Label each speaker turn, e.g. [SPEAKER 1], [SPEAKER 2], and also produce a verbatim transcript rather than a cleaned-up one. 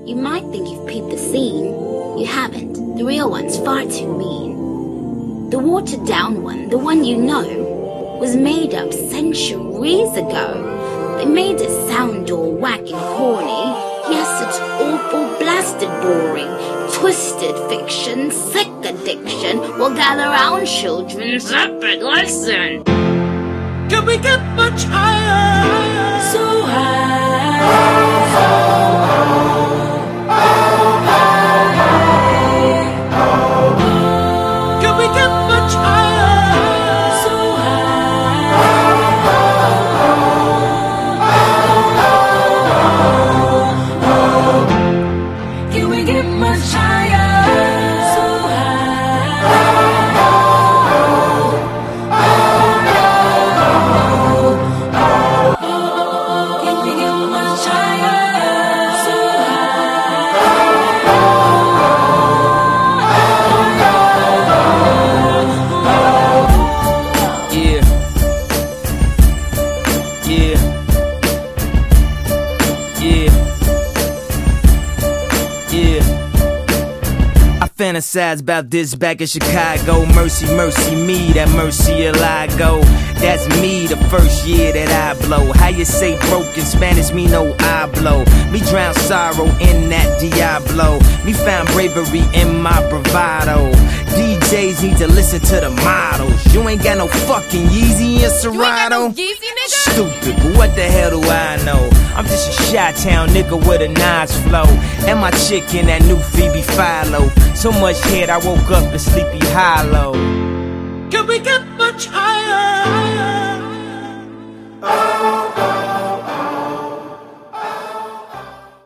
[SPEAKER 1] You might think you've peeped the scene. You haven't. The real one's far too mean. The watered down one, the one you know, was made up centuries ago. They made it sound all whack and corny. Yes, it's awful, blasted boring. Twisted fiction, sick addiction. Well, gather round, children, zip it, listen.
[SPEAKER 2] Can we get much higher?
[SPEAKER 1] So high.
[SPEAKER 2] Can we get much higher?
[SPEAKER 1] So high. Can we get much higher? So
[SPEAKER 3] fantasize about this back in Chicago. Mercy, mercy me, that mercy will I go. That's me the first year that I blow. How you say broke in Spanish, me no I blow. Me drown sorrow in that Diablo. Me found bravery in my bravado. D Js need to listen to the models. You ain't got no fucking Yeezy and Serato.
[SPEAKER 4] You ain't got no Yeezy, nigga?
[SPEAKER 3] Stupid, but what the hell do I know? I'm just a Chi-Town nigga with a nice flow. And my chick in that new Phoebe Philo. So much head I woke up in Sleepy Hollow.
[SPEAKER 2] Can we get much higher? Oh.